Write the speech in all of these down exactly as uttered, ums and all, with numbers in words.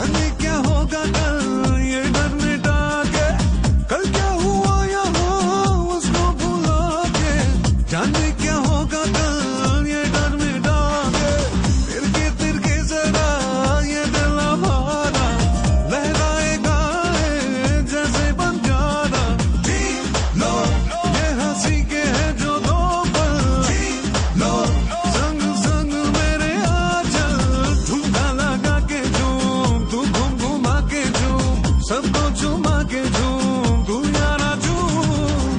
जाने क्या होगा कल ये डर मिटा के, कल क्या हुआ यहाँ उसको भुला के, जाने क्या होगा कल ये डर मिटा के, तिरके तिरके जरा ये दिल हमारा लहराएगा जैसे बंजारा। जी लो ये हंसी के है जो दो पल, जी लो संग संग मेरे आ चल, ठुमका लगा के झूम तू घूम घुमा के झूम, सबको झुमा के झूम तू यारा झूम।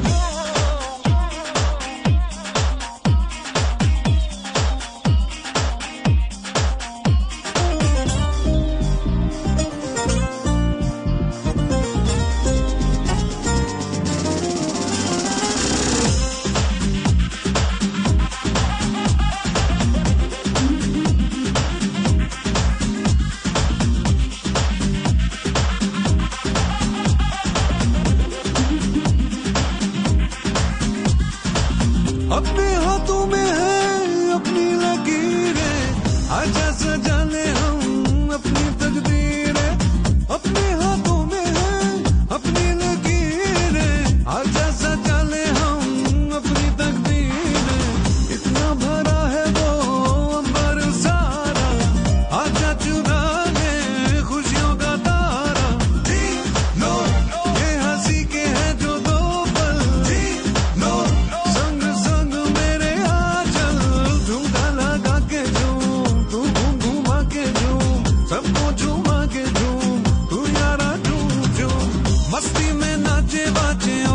अपने हाथों में है अपनी लकीरें, आजा सजा ले हम अपनी तकदीरें, अपने हाथों में है अपनी लकीरें, आजा सजा ले हम अपनी तकदीरें, इतना भरा है वो अंबर सारा, आजा चुरा ले खुशियों का तारा। जी लो ये हंसी के है जो दो पल, जी लो संग संग मेरे आ चल, झुमका लगा के झूम तू घूम घुमा के झूम, सबको झुमा के झूम तू यारा झूम झूम, मस्ती में नाचे बाजे